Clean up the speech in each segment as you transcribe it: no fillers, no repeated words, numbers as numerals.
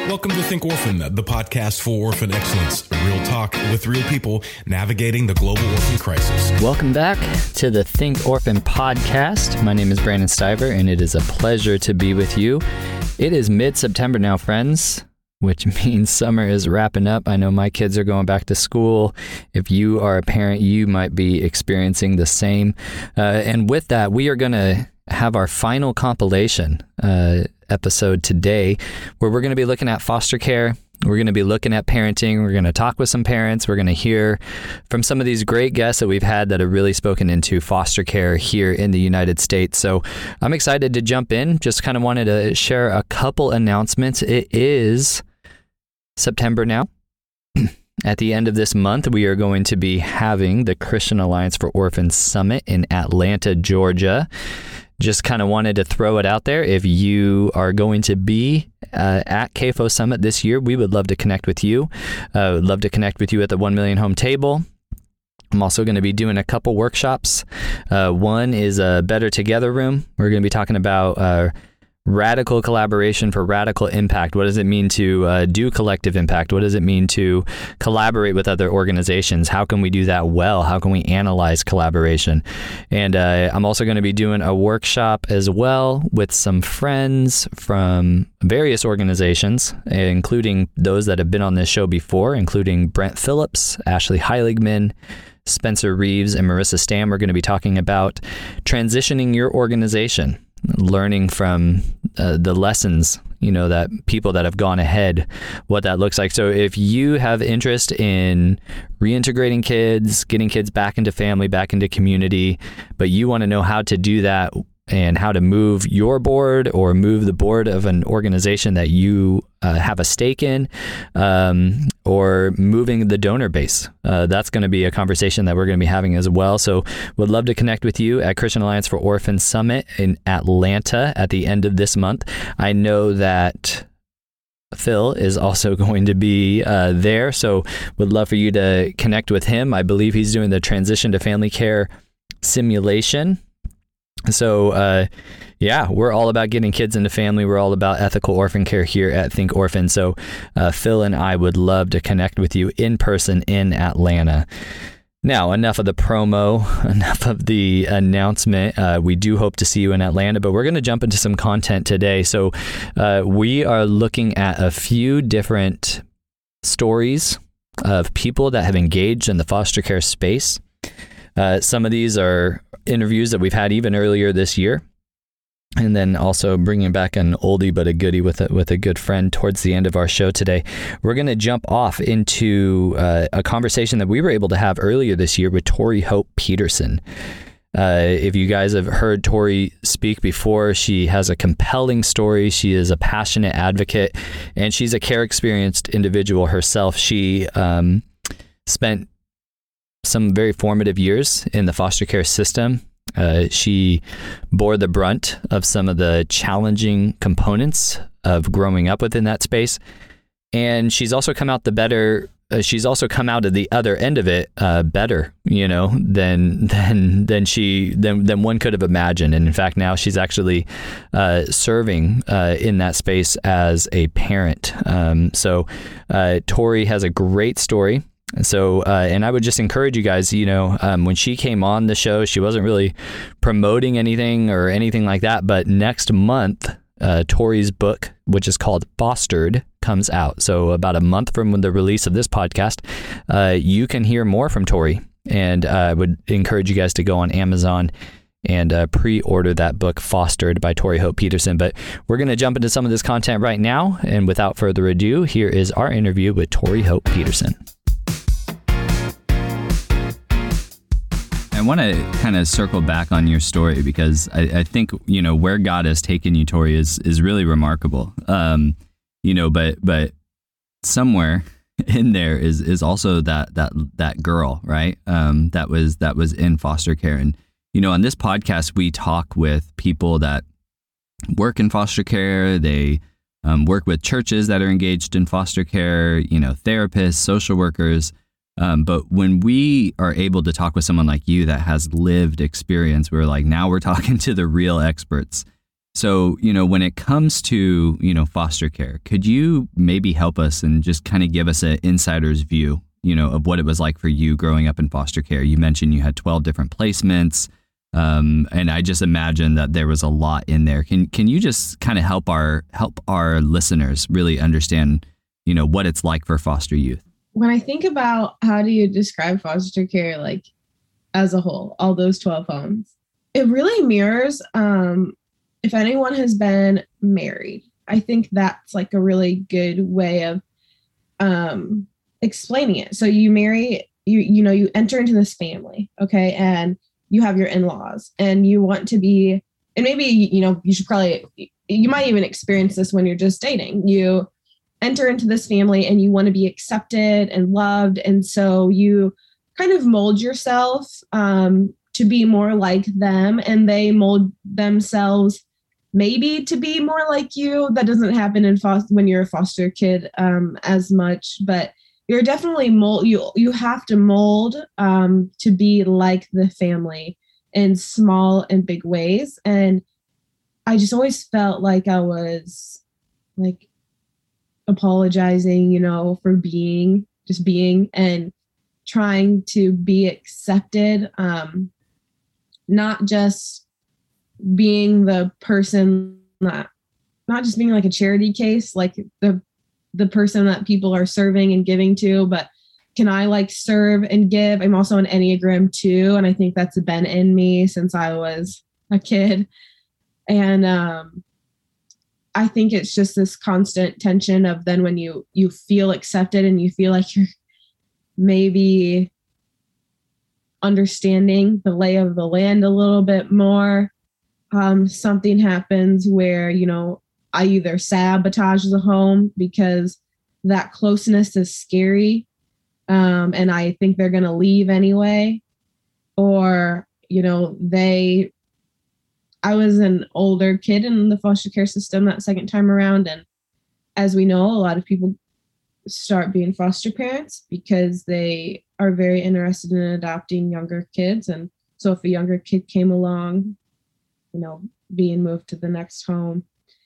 Welcome to Think Orphan, the podcast for orphan excellence. Real talk with real people navigating the global orphan crisis. Welcome back to the Think Orphan podcast. My name is Brandon Stiver, and it is a pleasure to be with you. It is mid-September now, friends, which means summer is wrapping up. I know my kids are going back to school. If you are a parent, you might be experiencing the same. And with that, we are going to have our final compilation episode today, where we're going to be looking at foster care. We're going to be looking at parenting. We're going to talk with some parents. We're going to hear from some of these great guests that we've had that have really spoken into foster care here in the United States. So I'm excited to jump in. Just kind of wanted to share a couple announcements. It is September now. At the end of this month, we are going to be having the Christian Alliance for Orphans Summit in Atlanta, Georgia. Just kind of wanted to throw it out there. If you are going to be at CAFO Summit this year, we would love to connect with you. Would love to connect with you at the 1 Million Home Table. I'm also going to be doing a couple workshops. One is a Better Together room. We're going to be talking about radical collaboration for radical impact. What does it mean to do collective impact? What does it mean to collaborate with other organizations? How can we do that well? How can we analyze collaboration? And I'm also going to be doing a workshop as well with some friends from various organizations, including those that have been on this show before, including Brent Phillips, Ashley Heiligman, Spencer Reeves, and Marissa Stamm. We're going to be talking about transitioning your organization, learning from the lessons, that people that have gone ahead, what that looks like. So if you have interest in reintegrating kids, getting kids back into family, back into community, but you want to know how to do that and how to move your board or move the board of an organization that you have a stake in, or moving the donor base. That's going to be a conversation that we're going to be having as well. So would love to connect with you at Christian Alliance for Orphans Summit in Atlanta at the end of this month. I know that Phil is also going to be there, so would love for you to connect with him. I believe he's doing the transition to family care simulation. So, we're all about getting kids into family. We're all about ethical orphan care here at Think Orphan. So, Phil and I would love to connect with you in person in Atlanta. Now, enough of the promo, enough of the announcement. We do hope to see you in Atlanta, but we're going to jump into some content today. So, we are looking at a few different stories of people that have engaged in the foster care space. Some of these are interviews that we've had even earlier this year, and then also bringing back an oldie but a goodie with a good friend towards the end of our show today. We're going to jump off into a conversation that we were able to have earlier this year with Tori Hope Peterson. If you guys have heard Tori speak before, she has a compelling story. She is a passionate advocate, and she's a care experienced individual herself. She spent some very formative years in the foster care system. She bore the brunt of some of the challenging components of growing up within that space, and she's also come out she's also come out of the other end of it better, than one could have imagined. And in fact, now she's actually serving in that space as a parent. So Tori has a great story. So, and I would just encourage you guys, when she came on the show, she wasn't really promoting anything or anything like that. But next month, Tori's book, which is called Fostered, comes out. So about a month from the release of this podcast, you can hear more from Tori. And I would encourage you guys to go on Amazon and pre-order that book, Fostered by Tori Hope Peterson. But we're going to jump into some of this content right now. And without further ado, here is our interview with Tori Hope Peterson. I want to kind of circle back on your story because I think, where God has taken you, Tori, is really remarkable. But somewhere in there is also that girl, right? That was in foster care. And, on this podcast, we talk with people that work in foster care. They work with churches that are engaged in foster care, therapists, social workers. But when we are able to talk with someone like you that has lived experience, we're like, now we're talking to the real experts. So, when it comes to, foster care, could you maybe help us and just kind of give us an insider's view, of what it was like for you growing up in foster care? You mentioned you had 12 different placements. And I just imagine that there was a lot in there. Can you just kind of help our listeners really understand, what it's like for foster youth? When I think about how do you describe foster care, like as a whole, all those 12 homes, it really mirrors, if anyone has been married. I think that's like a really good way of explaining it. So you marry, you enter into this family, okay, and you have your in-laws, and you want to be, and maybe you should probably, you might even experience this when you're just dating. You enter into this family and you want to be accepted and loved, and so you kind of mold yourself to be more like them, and they mold themselves maybe to be more like you. That doesn't happen in when you're a foster kid as much, but you're definitely you have to mold to be like the family in small and big ways. And I just always felt like I was like apologizing, for being and trying to be accepted, not just being the person that, not just being like a charity case, like the person that people are serving and giving to, but can I like serve and give? I'm also an Enneagram 2, and I think that's been in me since I was a kid. And I think it's just this constant tension of then when you feel accepted and you feel like you're maybe understanding the lay of the land a little bit more, something happens where, I either sabotage the home because that closeness is scary, and I think they're going to leave anyway, or, I was an older kid in the foster care system that second time around. And as we know, a lot of people start being foster parents because they are very interested in adopting younger kids. And so if a younger kid came along, being moved to the next home,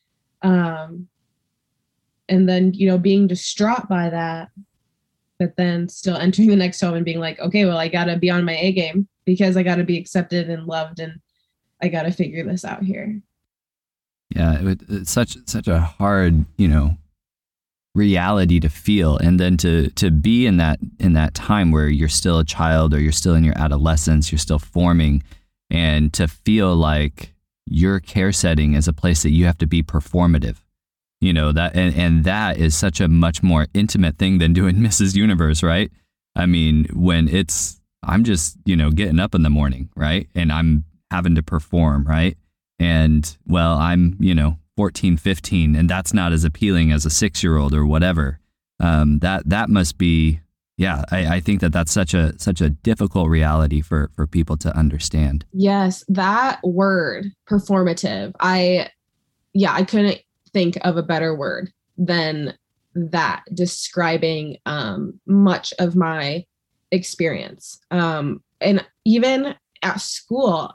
and then, being distraught by that, but then still entering the next home and being like, okay, well, I got to be on my A game because I got to be accepted and loved, and I got to figure this out here. Yeah, it's such a hard, reality to feel, and then to be in that time where you're still a child or you're still in your adolescence, you're still forming, and to feel like your care setting is a place that you have to be performative, that, and that is such a much more intimate thing than doing Mrs. Universe, right? I mean, when I'm just, getting up in the morning, right? And I'm having to perform, right? And well, I'm, 14, 15, and that's not as appealing as a 6-year-old or whatever. That must be, yeah, I think that's such a difficult reality for people to understand. Yes, that word, performative. I couldn't think of a better word than that describing much of my experience. And even at school,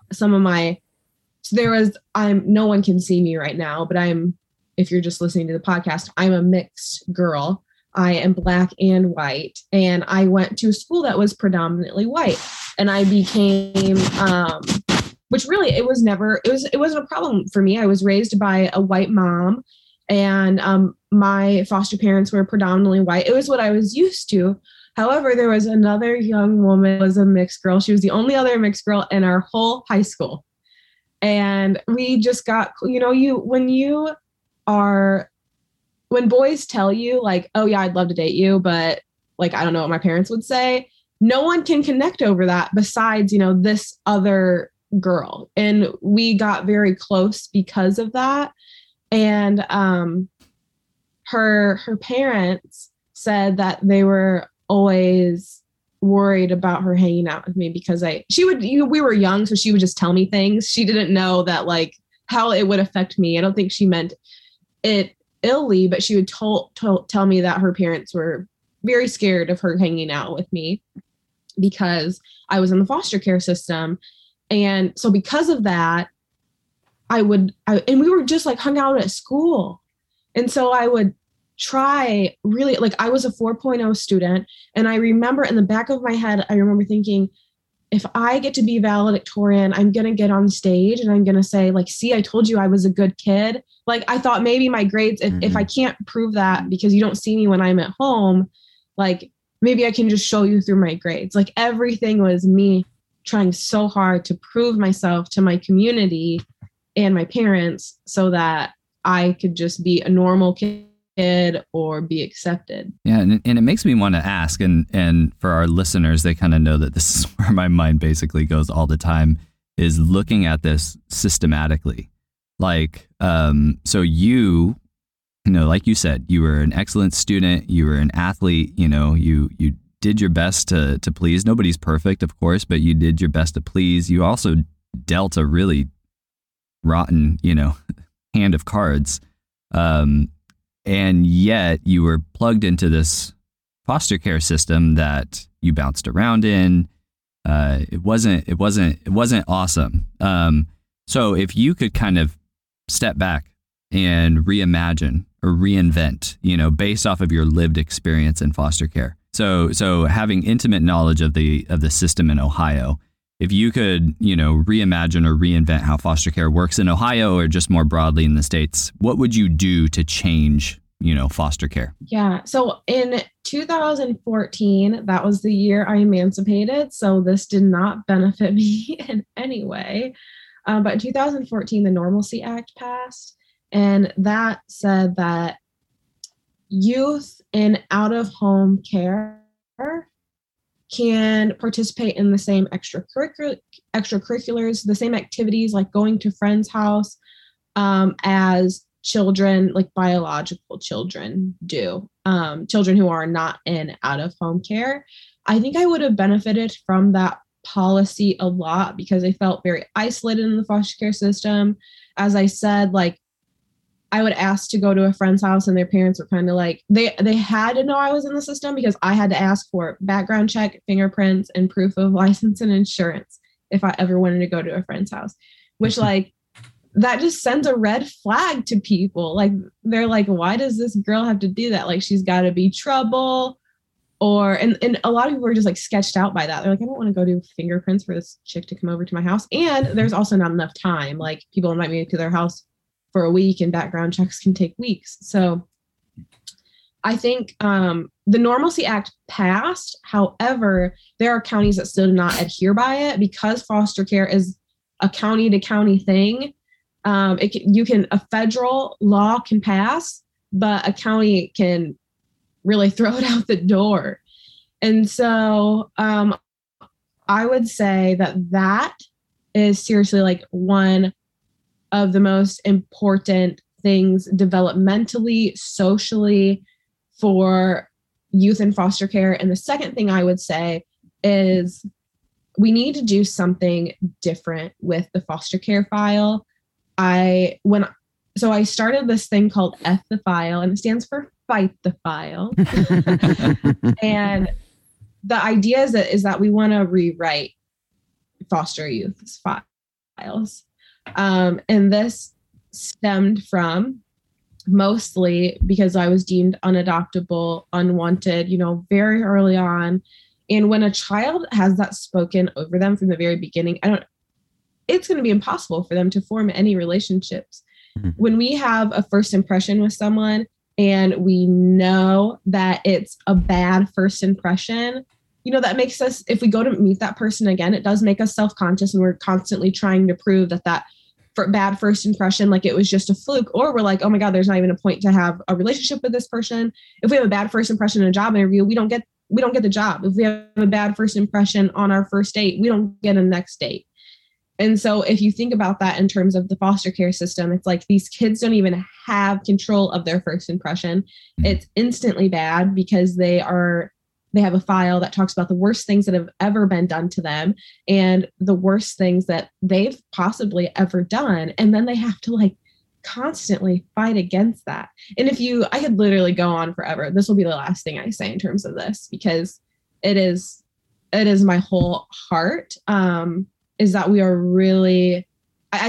no one can see me right now, but if you're just listening to the podcast, I'm a mixed girl. I am Black and white, and I went to a school that was predominantly white, and I became, which really, it wasn't a problem for me. I was raised by a white mom, and my foster parents were predominantly white. It was what I was used to. However, there was another young woman who was a mixed girl. She was the only other mixed girl in our whole high school. And we just got, when boys tell you like, oh yeah, I'd love to date you, but like, I don't know what my parents would say. No one can connect over that besides, this other girl. And we got very close because of that. And her parents said that they were always worried about her hanging out with me because we were young, so she would just tell me things. She didn't know that like how it would affect me. I don't think she meant it illy, but she would tell me that her parents were very scared of her hanging out with me because I was in the foster care system. And so because of that, and we were just like hung out at school. And so I would try really, like, I was a 4.0 student. And I remember in the back of my head, I remember thinking, if I get to be valedictorian, I'm going to get on stage and I'm going to say, like, see, I told you I was a good kid. Like, I thought maybe my grades, if I can't prove that because you don't see me when I'm at home, like, maybe I can just show you through my grades. Like, everything was me trying so hard to prove myself to my community and my parents so that I could just be a normal kid or be accepted. Yeah, and it makes me want to ask, and for our listeners, they kind of know that this is where my mind basically goes all the time, is looking at this systematically. Like, so you know, like you said, you were an excellent student, you were an athlete, you know, you did your best to please. Nobody's perfect, of course, but you did your best to please. You also dealt a really rotten, you know, hand of cards. And yet you were plugged into this foster care system that you bounced around in. It wasn't awesome. So if you could kind of step back and reimagine or reinvent, you know, based off of your lived experience in foster care. So having intimate knowledge of the system in Ohio, if you could, you know, reimagine or reinvent how foster care works in Ohio or just more broadly in the States, what would you do to change, you know, foster care? Yeah. So in 2014, that was the year I emancipated. So this did not benefit me in any way. But in 2014, the Normalcy Act passed. And that said that youth in out-of-home care can participate in the same extracurriculars, the same activities like going to friend's house as children, like biological children do, children who are not in out-of-home care. I think I would have benefited from that policy a lot because I felt very isolated in the foster care system. As I said, like, I would ask to go to a friend's house and their parents were kind of like, they had to know I was in the system because I had to ask for background check, fingerprints, and proof of license and insurance if I ever wanted to go to a friend's house, which like, that just sends a red flag to people. Like, they're like, why does this girl have to do that? Like, she's got to be trouble. And a lot of people are just like sketched out by that. They're like, I don't want to go do fingerprints for this chick to come over to my house. And there's also not enough time. Like, people invite me to their house for a week and background checks can take weeks. So I think the Normalcy Act passed. However, there are counties that still do not adhere by it because foster care is a county to county thing. A federal law can pass, but a county can really throw it out the door. And so I would say that is seriously like one of the most important things developmentally, socially for youth in foster care. And the second thing I would say is we need to do something different with the foster care file. I started this thing called F the File, and it stands for Fight the File. And the idea is that we want to rewrite foster youth's files. And this stemmed from mostly because I was deemed unadoptable, unwanted, you know, very early on. And when a child has that spoken over them from the very beginning, it's going to be impossible for them to form any relationships. Mm-hmm. When we have a first impression with someone and we know that it's a bad first impression, you know, that makes us, if we go to meet that person again, it does make us self-conscious, and we're constantly trying to prove that bad first impression, like it was just a fluke, or we're like, oh my God, there's not even a point to have a relationship with this person. If we have a bad first impression in a job interview, we don't get the job. If we have a bad first impression on our first date, we don't get a next date. And so if you think about that in terms of the foster care system, it's like these kids don't even have control of their first impression. It's instantly bad because they have a file that talks about the worst things that have ever been done to them and the worst things that they've possibly ever done. And then they have to like constantly fight against that. And I could literally go on forever. This will be the last thing I say in terms of this, because it is my whole heart, is that we are really, I think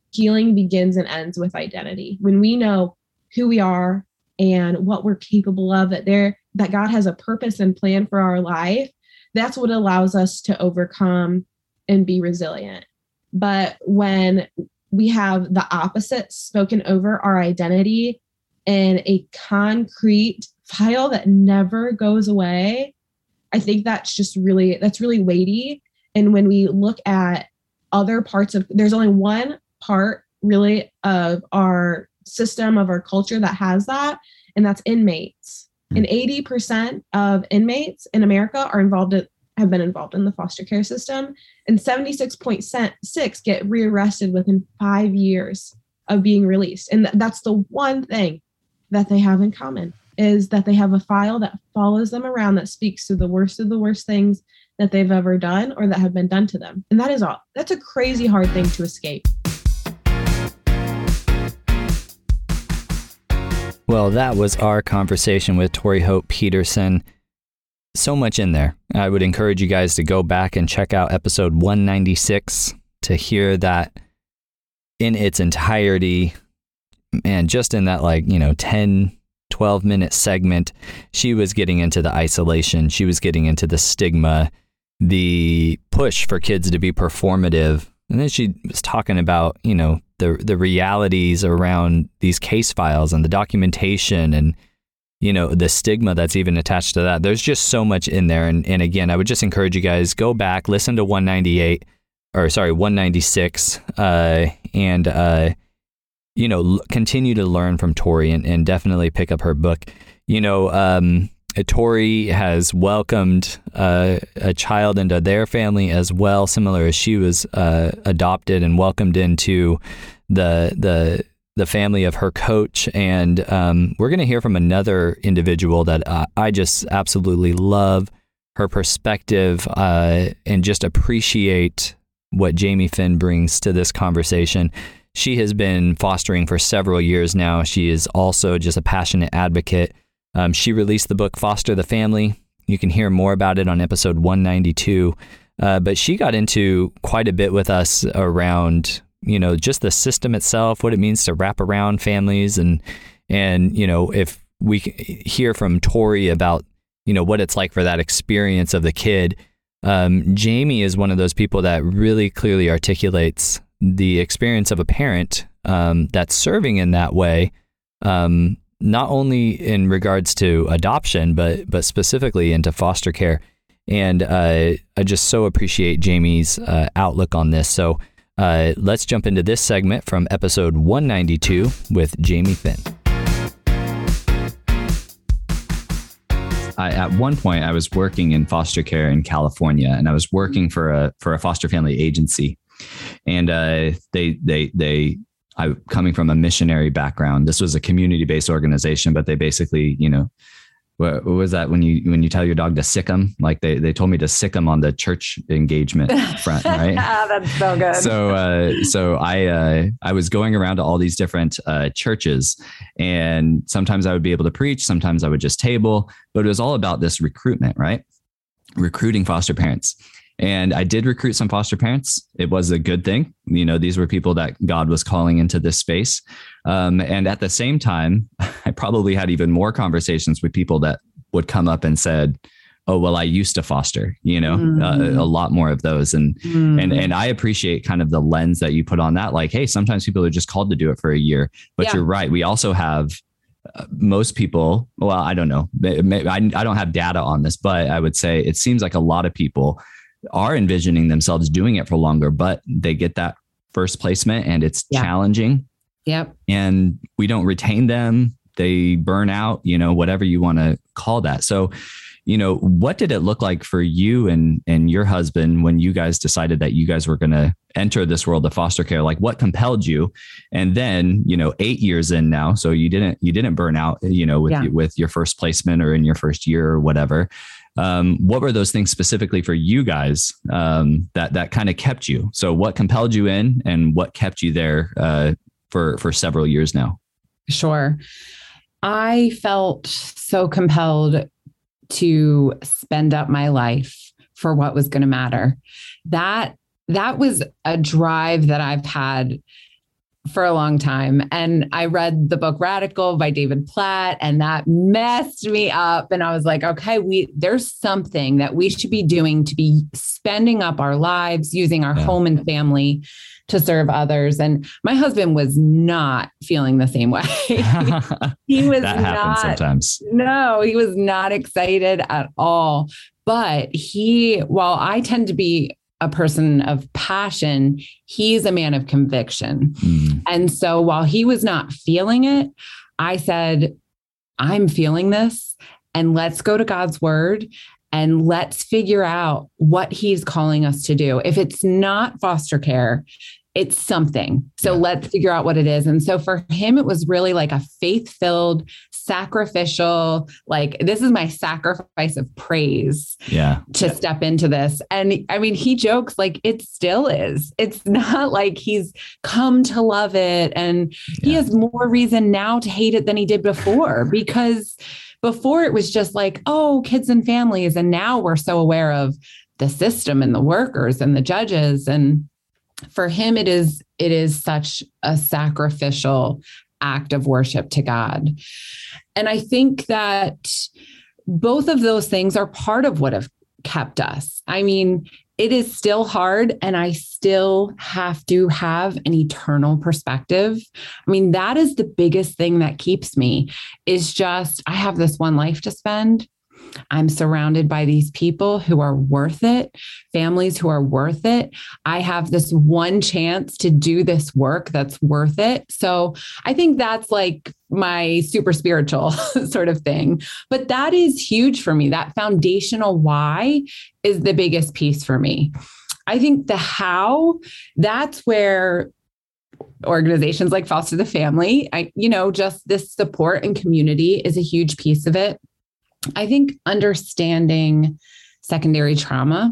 healing begins and ends with identity. When we know who we are and what we're capable of, that God has a purpose and plan for our life, that's what allows us to overcome and be resilient. But when we have the opposite spoken over our identity in a concrete file that never goes away, I think that's really weighty. And when we look at other parts there's only one part really of our system, of our culture that has that, and that's inmates. And 80% of inmates in America have been involved in the foster care system, and 76.6 get rearrested within 5 years of being released. And that's the one thing that they have in common, is that they have a file that follows them around, that speaks to the worst of the worst things that they've ever done or that have been done to them. And that's a crazy hard thing to escape. Well, that was our conversation with Tori Hope Peterson. So much in there. I would encourage you guys to go back and check out episode 196 to hear that in its entirety. And just in that 10, 12-minute segment, she was getting into the isolation. She was getting into the stigma, the push for kids to be performative. And then she was talking about, the realities around these case files and the documentation and, the stigma that's even attached to that. There's just so much in there. And again, I would just encourage you guys, go back, listen to 196, and continue to learn from Tori and definitely pick up her book. Tori has welcomed a child into their family as well, similar as she was adopted and welcomed into the family of her coach. And we're going to hear from another individual that I just absolutely love her perspective and just appreciate what Jamie Finn brings to this conversation. She has been fostering for several years now. She is also just a passionate advocate. She released the book, Foster the Family. You can hear more about it on episode 192. But she got into quite a bit with us around, just the system itself, what it means to wrap around families. And if we hear from Tori about, what it's like for that experience of the kid, Jamie is one of those people that really clearly articulates the experience of a parent that's serving in that way, not only in regards to adoption, but specifically into foster care. And I just so appreciate Jamie's outlook on this. So let's jump into this segment from episode 192 with Jamie Finn. At one point, I was working in foster care in California, and I was working for a foster family agency. And I coming from a missionary background. This was a community-based organization, but they basically, what was that when you tell your dog to sick them? Like they told me to sick them on the church engagement front, right? That's so good. So I was going around to all these different churches, and sometimes I would be able to preach, sometimes I would just table, but it was all about this recruitment, right? Recruiting foster parents. And I did recruit some foster parents. It was a good thing. These were people that God was calling into this space. And at the same time, I probably had even more conversations with people that would come up and said, oh, well, I used to foster, a lot more of those. And I appreciate kind of the lens that you put on that. Like, hey, sometimes people are just called to do it for a year, but You're right. We also have most people, well, I don't know. I don't have data on this, but I would say it seems like a lot of people are envisioning themselves doing it for longer, but they get that first placement and it's challenging. Yep. And we don't retain them. They burn out, whatever you want to call that. So, what did it look like for you and your husband when you guys decided that you guys were going to enter this world of foster care? Like, what compelled you? And then, 8 years in now, so you didn't burn out, with your first placement or in your first year or whatever. What were those things specifically for you guys that kind of kept you? So what compelled you in and what kept you there for several years now? Sure. I felt so compelled to spend up my life for what was going to matter. That was a drive that I've had for a long time. And I read the book Radical by David Platt, and that messed me up. And I was like, okay, there's something that we should be doing to be spending up our lives, using our home and family to serve others. And my husband was not feeling the same way. He was that happens sometimes. No, he was not excited at all. But while I tend to be a person of passion, he's a man of conviction. And so while he was not feeling it, I said, I'm feeling this, and let's go to God's word and let's figure out what he's calling us to do. If it's not foster care, it's something. So let's figure out what it is. And so for him, it was really like a faith-filled, sacrificial, like, this is my sacrifice of praise to step into this. And I mean, he jokes like it still is. It's not like he's come to love it. And he has more reason now to hate it than he did before, because before it was just like, oh, kids and families. And now we're so aware of the system and the workers and the judges. And for him, it is such a sacrificial act of worship to God. And I think that both of those things are part of what have kept us. I mean, it is still hard, and I still have to have an eternal perspective. I mean, that is the biggest thing that keeps me, is just, I have this one life to spend. I'm surrounded by these people who are worth it, families who are worth it. I have this one chance to do this work that's worth it. So I think that's like my super spiritual sort of thing. But that is huge for me. That foundational why is the biggest piece for me. I think the how, that's where organizations like Foster the Family, just this support and community is a huge piece of it. I think understanding secondary trauma,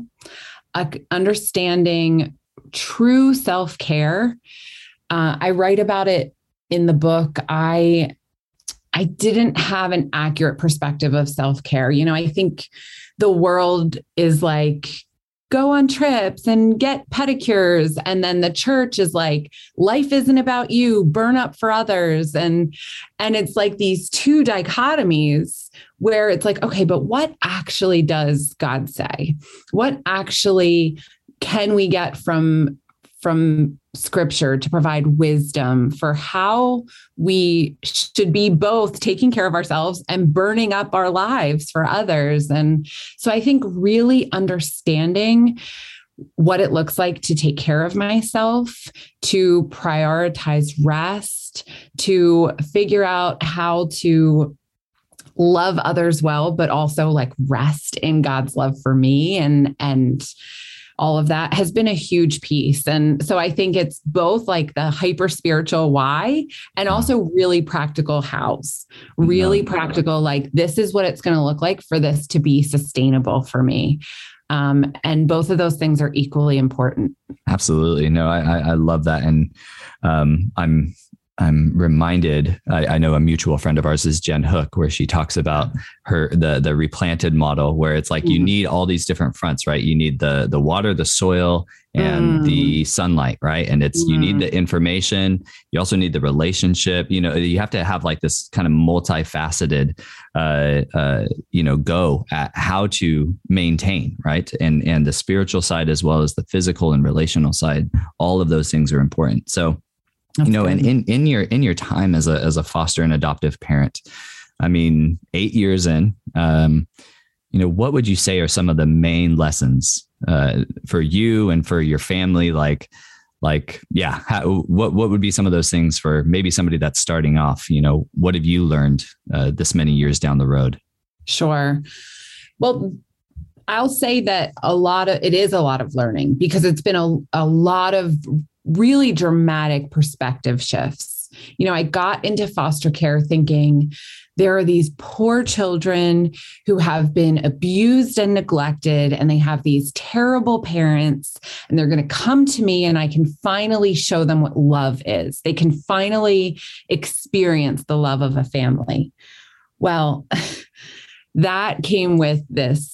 understanding true self-care. I write about it in the book. I didn't have an accurate perspective of self-care. I think the world is like, go on trips and get pedicures. And then the church is like, life isn't about you, burn up for others. And it's like these two dichotomies where it's like, okay, but what actually does God say? What actually can we get from scripture to provide wisdom for how we should be both taking care of ourselves and burning up our lives for others? And so I think really understanding what it looks like to take care of myself, to prioritize rest, to figure out how to love others well, but also like rest in God's love for me, and all of that has been a huge piece. And so I think it's both like the hyper spiritual why, and also really practical hows, really practical, like this is what it's going to look like for this to be sustainable for me. And both of those things are equally important. Absolutely. No, I love that. And I'm reminded, I know a mutual friend of ours is Jen Hook, where she talks about the replanted model, where it's like you need all these different fronts, right? You need the water, the soil, and the sunlight, right? And you need the information. You also need the relationship. You have to have like this kind of multifaceted, go at how to maintain, right? And the spiritual side, as well as the physical and relational side, all of those things are important. So, and in your time as a foster and adoptive parent, I mean, 8 years in, what would you say are some of the main lessons for you and for your family? What would be some of those things for maybe somebody that's starting off? What have you learned this many years down the road? Sure. Well, I'll say that it is a lot of learning, because it's been a lot of really dramatic perspective shifts. I got into foster care thinking there are these poor children who have been abused and neglected, and they have these terrible parents, and they're going to come to me and I can finally show them what love is. They can finally experience the love of a family. Well, that came with this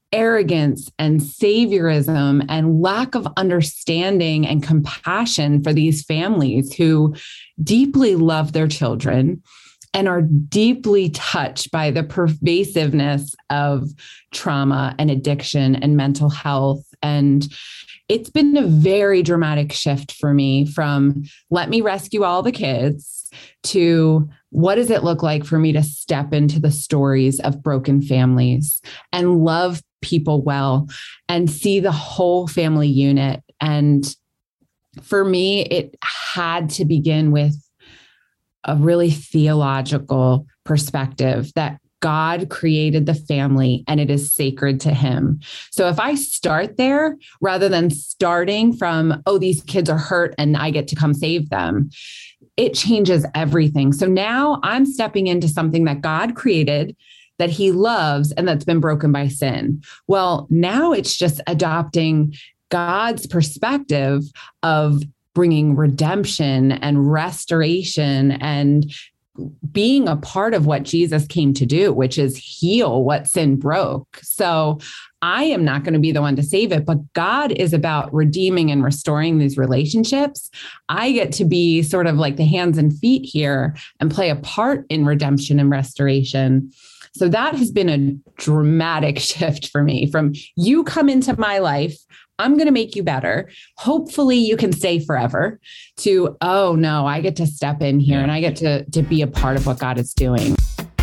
arrogance and saviorism and lack of understanding and compassion for these families who deeply love their children and are deeply touched by the pervasiveness of trauma and addiction and mental health. And it's been a very dramatic shift for me from let me rescue all the kids to what does it look like for me to step into the stories of broken families and love people well and see the whole family unit. And for me, it had to begin with a really theological perspective that God created the family and it is sacred to him. So if I start there rather than starting from, oh, these kids are hurt and I get to come save them, it changes everything. So now I'm stepping into something that God created, that he loves, and that's been broken by sin. Well, now it's just adopting God's perspective of bringing redemption and restoration and being a part of what Jesus came to do, which is heal what sin broke. So I am not going to be the one to save it, but God is about redeeming and restoring these relationships. I get to be sort of like the hands and feet here and play a part in redemption and restoration. So that has been a dramatic shift for me from you come into my life, I'm going to make you better. Hopefully you can stay forever to, oh no, I get to step in here and I get to be a part of what God is doing.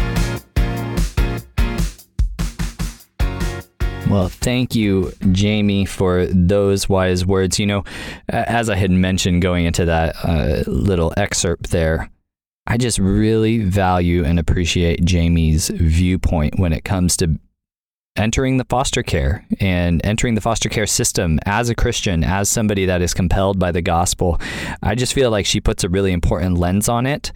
Well, thank you, Jamie, for those wise words. You know, as I had mentioned going into that little excerpt there, I just really value and appreciate Jamie's viewpoint when it comes to entering the foster care and entering the foster care system as a Christian, as somebody that is compelled by the gospel. I just feel like she puts a really important lens on it.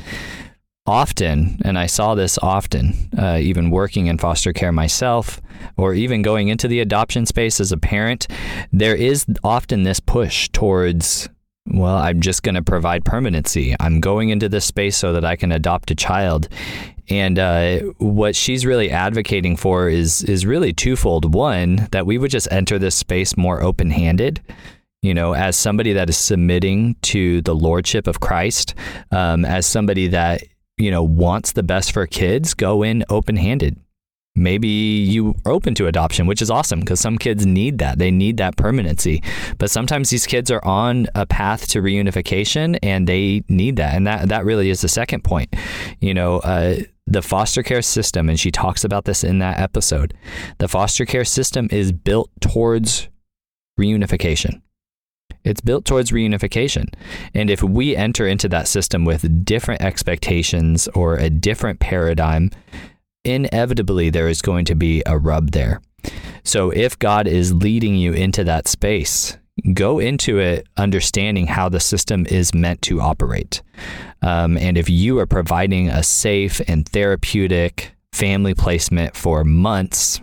Often, and I saw this often, even working in foster care myself, or even going into the adoption space as a parent, there is often this push towards, well, I'm just going to provide permanency. I'm going into this space so that I can adopt a child. And what she's really advocating for is really twofold. One, that we would just enter this space more open-handed, you know, as somebody that is submitting to the lordship of Christ, as somebody that, you know, wants the best for kids, go in open-handed. Maybe you are open to adoption, which is awesome because some kids need that. They need that permanency. But sometimes these kids are on a path to reunification and they need that. And that really is the second point. You know, the foster care system, and she talks about this in that episode, the foster care system is built towards reunification. It's built towards reunification. And if we enter into that system with different expectations or a different paradigm, inevitably there is going to be a rub there. So if God is leading you into that space, go into it understanding how the system is meant to operate. And if you are providing a safe and therapeutic family placement for months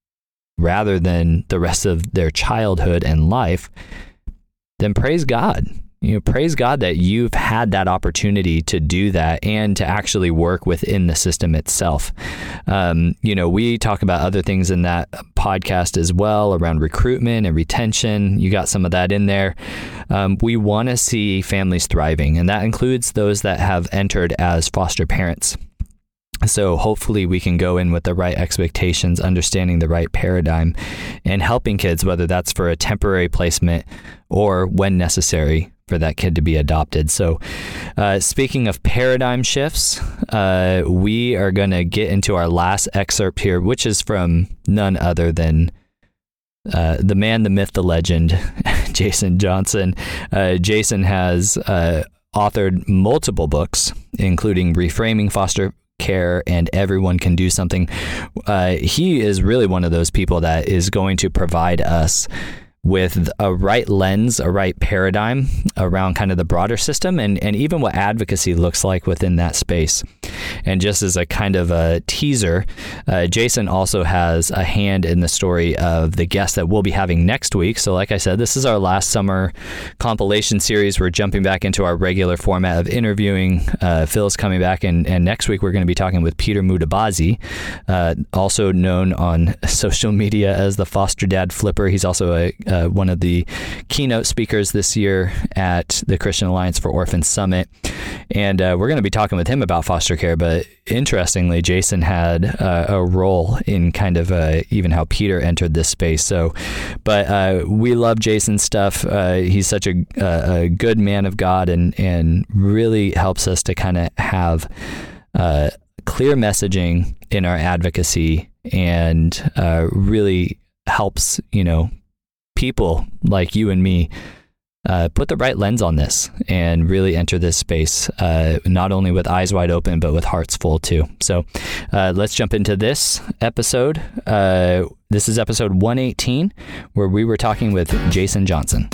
rather than the rest of their childhood and life, then praise God. You know, praise God that you've had that opportunity to do that and to actually work within the system itself. You know, we talk about other things in that podcast as well around recruitment and retention. You got some of that in there. We want to see families thriving, and that includes those that have entered as foster parents. So hopefully we can go in with the right expectations, understanding the right paradigm, and helping kids, whether that's for a temporary placement or when necessary for that kid to be adopted. So speaking of paradigm shifts, we are going to get into our last excerpt here, which is from none other than the man, the myth, the legend, Jason Johnson. Jason has authored multiple books, including Reframing Foster Care and Everyone Can Do Something. He is really one of those people that is going to provide us with a right lens, a right paradigm around kind of the broader system and even what advocacy looks like within that space. And just as a kind of a teaser, Jason also has a hand in the story of the guest that we'll be having next week. So like I said, this is our last summer compilation series. We're jumping back into our regular format of interviewing. Phil's coming back, and next week we're going to be talking with Peter Mutabazi, also known on social media as the Foster Dad Flipper. He's also one of the keynote speakers this year at the Christian Alliance for Orphans Summit. And we're going to be talking with him about foster care. But interestingly, Jason had a role in kind of even how Peter entered this space. So, but we love Jason's stuff. He's such a good man of God and really helps us to kind of have clear messaging in our advocacy and really helps, people like you and me put the right lens on this and really enter this space, not only with eyes wide open, but with hearts full too. So let's jump into this episode. This is episode 118, where we were talking with Jason Johnson.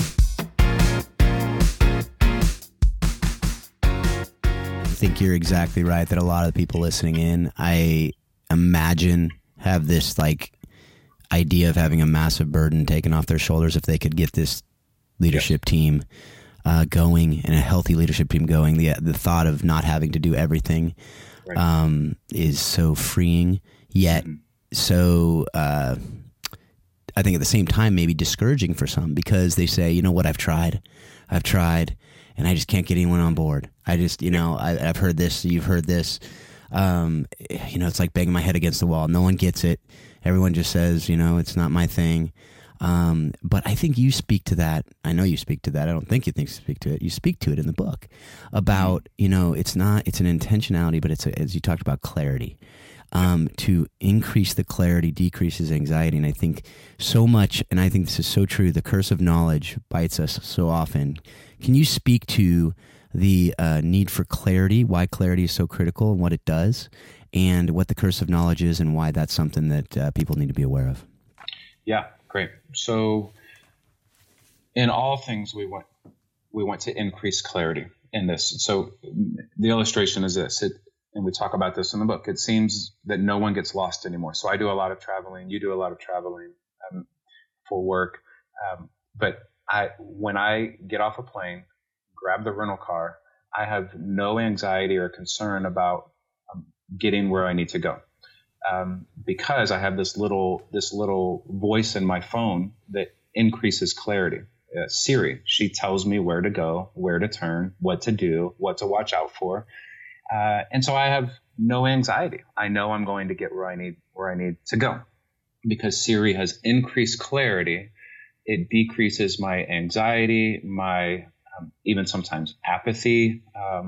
I think you're exactly right that a lot of the people listening in, I imagine, have this idea of having a massive burden taken off their shoulders if they could get this leadership team going and a healthy leadership team going. The thought of not having to do everything is so freeing, yet so I think at the same time maybe discouraging for some, because they say, you know what, I've tried, and I just can't get anyone on board. I just, I've heard this, you've heard this. It's like banging my head against the wall. No one gets it. Everyone just says, it's not my thing. But I think you speak to that. I know you speak to that. I don't think you speak to it. You speak to it in the book about, it's an intentionality, but it's as you talked about, clarity. To increase the clarity decreases anxiety. And I think so much, and I think this is so true, the curse of knowledge bites us so often. Can you speak to the need for clarity, why clarity is so critical and what it does, and what the curse of knowledge is and why that's something that people need to be aware of? Yeah, great. So in all things, we want to increase clarity in this. So the illustration is this, and we talk about this in the book. It seems that no one gets lost anymore. So I do a lot of traveling. You do a lot of traveling for work. But when I get off a plane, grab the rental car, I have no anxiety or concern about getting where I need to go. Because I have this little voice in my phone that increases clarity. Siri, she tells me where to go, where to turn, what to do, what to watch out for. And so I have no anxiety. I know I'm going to get where I need to go. Because Siri has increased clarity, it decreases my anxiety, my even sometimes apathy,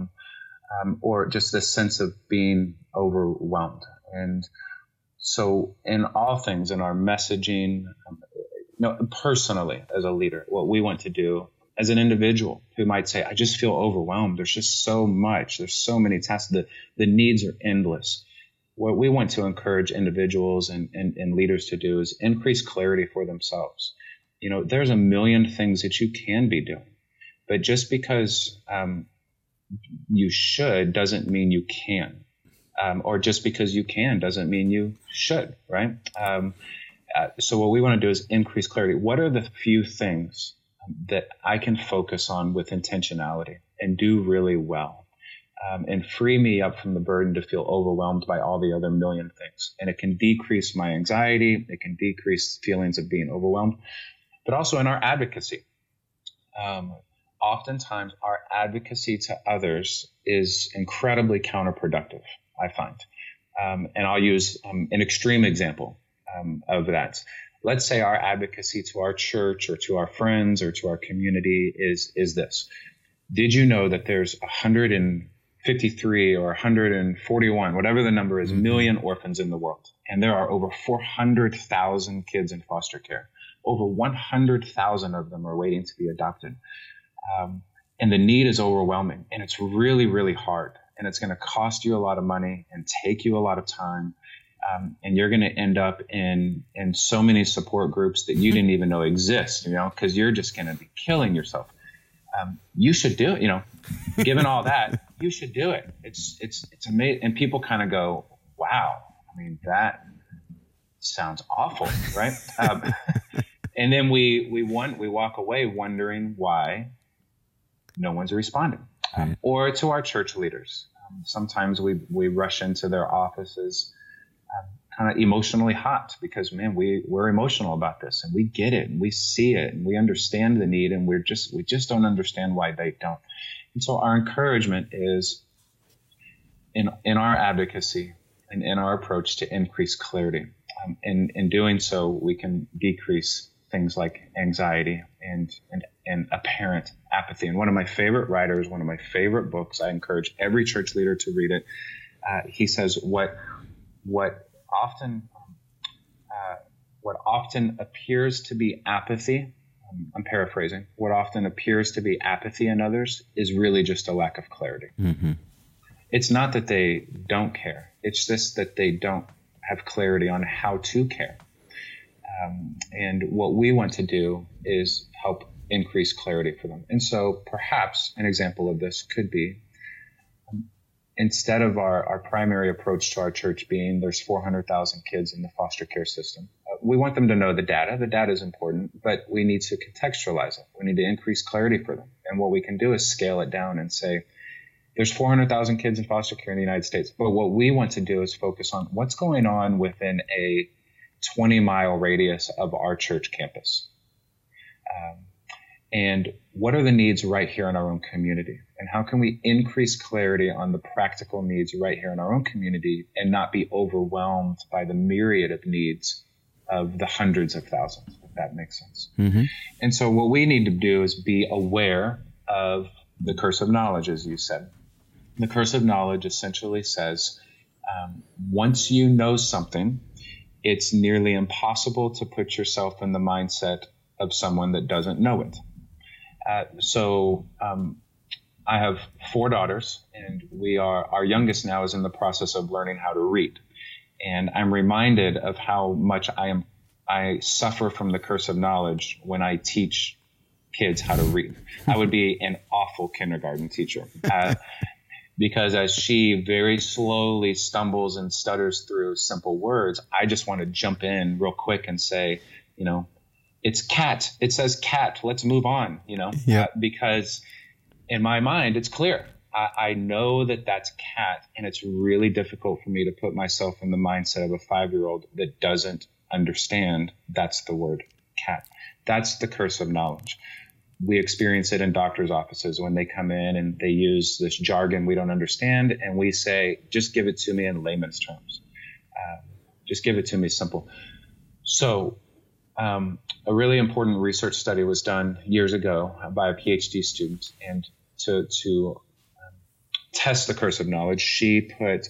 or just this sense of being overwhelmed. And so in all things, in our messaging, personally as a leader, what we want to do as an individual who might say, I just feel overwhelmed. There's just so much. There's so many tasks. The needs are endless. What we want to encourage individuals and leaders to do is increase clarity for themselves. There's a million things that you can be doing, but just because you should doesn't mean you can. Or just because you can doesn't mean you should, right? So what we want to do is increase clarity. What are the few things that I can focus on with intentionality and do really well, and free me up from the burden to feel overwhelmed by all the other million things? And it can decrease my anxiety. It can decrease feelings of being overwhelmed, but also in our advocacy. Oftentimes our advocacy to others is incredibly counterproductive, I find. And I'll use an extreme example of that. Let's say our advocacy to our church or to our friends or to our community is this. Did you know that there's 153 or 141, whatever the number is, million orphans in the world? And there are over 400,000 kids in foster care. Over 100,000 of them are waiting to be adopted. And the need is overwhelming, and it's really, really hard. And it's going to cost you a lot of money and take you a lot of time. And you're going to end up in so many support groups that you didn't even know exist, because you're just going to be killing yourself. You should do it, given all that, you should do it. It's amazing. And people kind of go, wow, I mean, that sounds awful, right? And then we walk away wondering why no one's responding. Or to our church leaders. Sometimes we rush into their offices kind of emotionally hot because, man, we're emotional about this and we get it and we see it and we understand the need and we just don't understand why they don't. And so our encouragement is in our advocacy and in our approach to increase clarity. In doing so, we can decrease things like anxiety and apparent apathy. And one of my favorite writers, one of my favorite books, I encourage every church leader to read it. He says what often appears to be apathy, I'm paraphrasing, what often appears to be apathy in others is really just a lack of clarity. Mm-hmm. It's not that they don't care. It's just that they don't have clarity on how to care. And what we want to do is help increase clarity for them. And so perhaps an example of this could be, instead of our primary approach to our church being there's 400,000 kids in the foster care system, we want them to know the data. The data is important, but we need to contextualize it. We need to increase clarity for them. And what we can do is scale it down and say, there's 400,000 kids in foster care in the United States. But what we want to do is focus on what's going on within a 20-mile radius of our church campus. And what are the needs right here in our own community? And how can we increase clarity on the practical needs right here in our own community and not be overwhelmed by the myriad of needs of the hundreds of thousands, if that makes sense? Mm-hmm. And so what we need to do is be aware of the curse of knowledge, as you said. The curse of knowledge essentially says, once you know something, it's nearly impossible to put yourself in the mindset of someone that doesn't know it. So I have 4 daughters, and our youngest now is in the process of learning how to read. And I'm reminded of how much I suffer from the curse of knowledge when I teach kids how to read. I would be an awful kindergarten teacher. Because as she very slowly stumbles and stutters through simple words, I just want to jump in real quick and say, it's cat. It says cat. Let's move on, because in my mind, it's clear. I know that that's cat, and it's really difficult for me to put myself in the mindset of a 5-year-old that doesn't understand that's the word cat. That's the curse of knowledge. We experience it in doctors' offices when they come in and they use this jargon we don't understand, and we say, just give it to me in layman's terms. Just give it to me simple. So a really important research study was done years ago by a PhD student, and to test the curse of knowledge, she put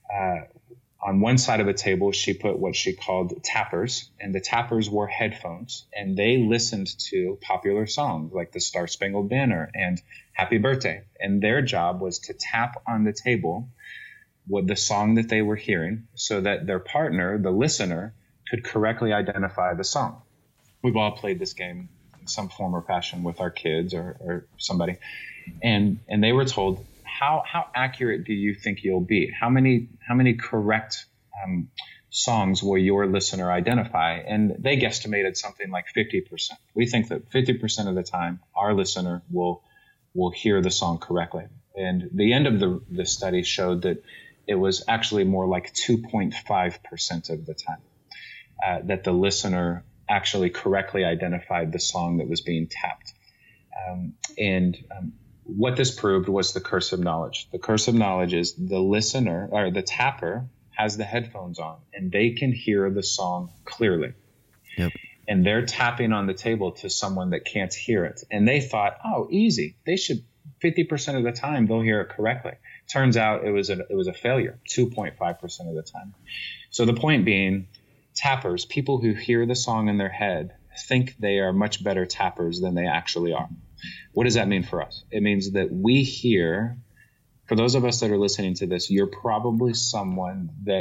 on one side of a table, she put what she called tappers, and the tappers wore headphones, and they listened to popular songs like the Star Spangled Banner and Happy Birthday. And their job was to tap on the table with the song that they were hearing so that their partner, the listener, could correctly identify the song. We've all played this game in some form or fashion with our kids or somebody. And they were told, how accurate do you think you'll be? How many correct songs will your listener identify? And they guesstimated something like 50%. We think that 50% of the time our listener will hear the song correctly. And the end of the study showed that it was actually more like 2.5% of the time that the listener actually correctly identified the song that was being tapped. What this proved was the curse of knowledge. The curse of knowledge is the listener or the tapper has the headphones on and they can hear the song clearly. Yep. And they're tapping on the table to someone that can't hear it. And they thought, oh, easy. They should 50% of the time they'll hear it correctly. Turns out it was a failure, 2.5% of the time. So the point being, tappers, people who hear the song in their head, think they are much better tappers than they actually are. What does that mean for us? It means that we hear, for those of us that are listening to this, you're probably someone that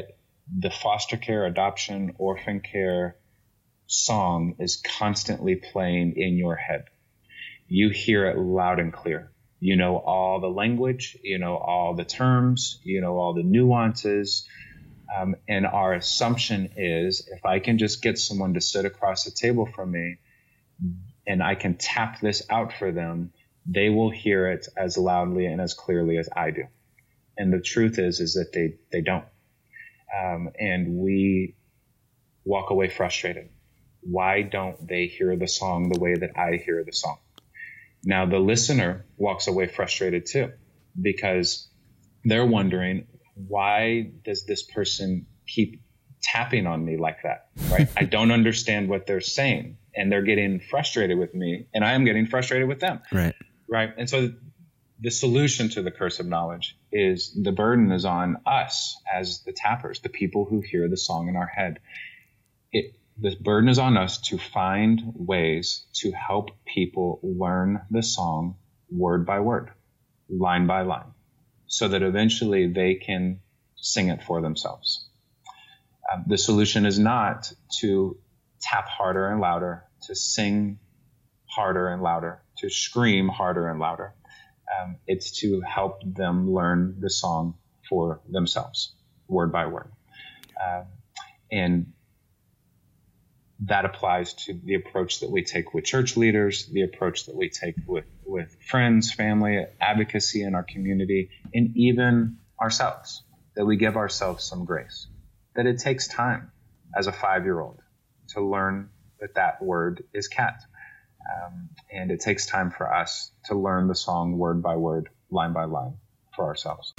the foster care, adoption, orphan care song is constantly playing in your head. You hear it loud and clear. You know all the language, you know all the terms, you know all the nuances. And our assumption is if I can just get someone to sit across the table from me and I can tap this out for them, they will hear it as loudly and as clearly as I do. And the truth is that they don't. And we walk away frustrated. Why don't they hear the song the way that I hear the song? Now, the listener walks away frustrated too, because they're wondering, why does this person keep tapping on me like that, right? I don't understand what they're saying, and they're getting frustrated with me, and I am getting frustrated with them. Right. And so the solution to the curse of knowledge is the burden is on us as the tappers, the people who hear the song in our head. The burden is on us to find ways to help people learn the song word by word, line by line, so that eventually they can sing it for themselves. The solution is not to tap harder and louder, to sing harder and louder, to scream harder and louder. It's to help them learn the song for themselves, word by word. And that applies to the approach that we take with church leaders, the approach that we take with friends, family, advocacy in our community, and even ourselves, that we give ourselves some grace, that it takes time as a 5-year-old to learn that word is cat. And it takes time for us to learn the song word by word, line by line for ourselves.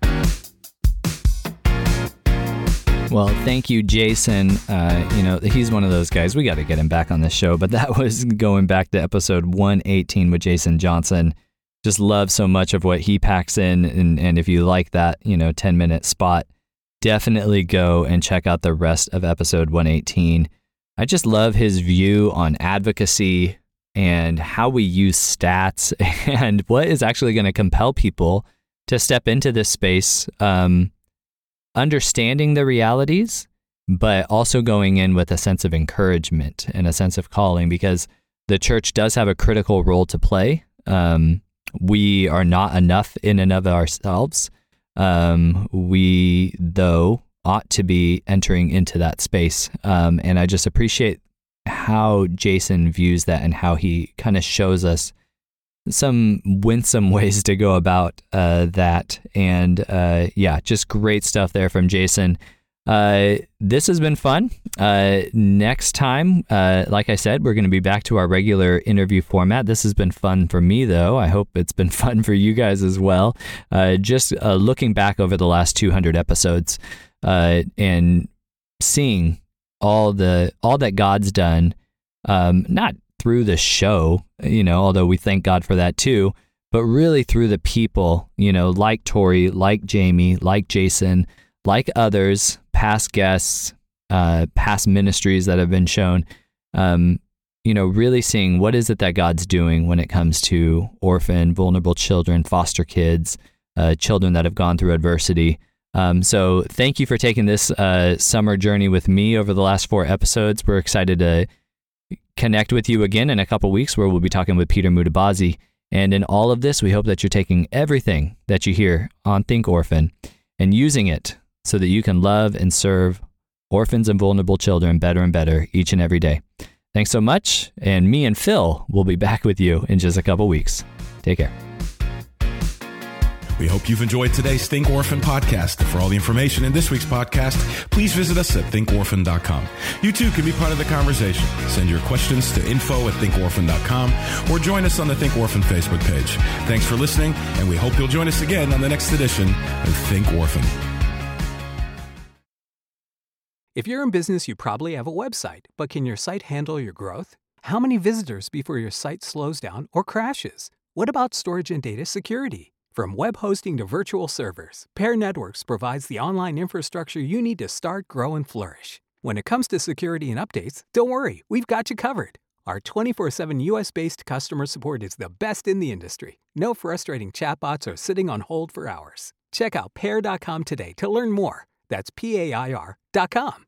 Well, thank you, Jason. He's one of those guys. We got to get him back on the show. But that was going back to episode 118 with Jason Johnson. Just love so much of what he packs in. And if you like that, 10-minute spot, definitely go and check out the rest of episode 118. I just love his view on advocacy and how we use stats and what is actually going to compel people to step into this space, understanding the realities, but also going in with a sense of encouragement and a sense of calling, because the church does have a critical role to play. We are not enough in and of ourselves. We, though, ought to be entering into that space. And I just appreciate how Jason views that and how he kind of shows us some winsome ways to go about that. And just great stuff there from Jason. This has been fun. Next time, like I said, we're going to be back to our regular interview format. This has been fun for me, though. I hope it's been fun for you guys as well. Just looking back over the last 200 episodes and seeing all that God's done, not through the show, although we thank God for that too, but really through the people, like Tori, like Jamie, like Jason, like others, past guests, past ministries that have been shown, really seeing what is it that God's doing when it comes to orphan, vulnerable children, foster kids, children that have gone through adversity. So thank you for taking this summer journey with me over the last 4 episodes. We're excited to connect with you again in a couple weeks, where we'll be talking with Peter Mutabazi. And in all of this, we hope that you're taking everything that you hear on Think Orphan and using it so that you can love and serve orphans and vulnerable children better and better each and every day. Thanks so much. And me and Phil will be back with you in just a couple weeks. Take care. We hope you've enjoyed today's Think Orphan podcast. For all the information in this week's podcast, please visit us at thinkorphan.com. You too can be part of the conversation. Send your questions to info@thinkorphan.com or join us on the Think Orphan Facebook page. Thanks for listening, and we hope you'll join us again on the next edition of Think Orphan. If you're in business, you probably have a website, but can your site handle your growth? How many visitors before your site slows down or crashes? What about storage and data security? From web hosting to virtual servers, Pair Networks provides the online infrastructure you need to start, grow, and flourish. When it comes to security and updates, don't worry, we've got you covered. Our 24/7 US-based customer support is the best in the industry. No frustrating chatbots or sitting on hold for hours. Check out Pair.com today to learn more. That's PAIR.com.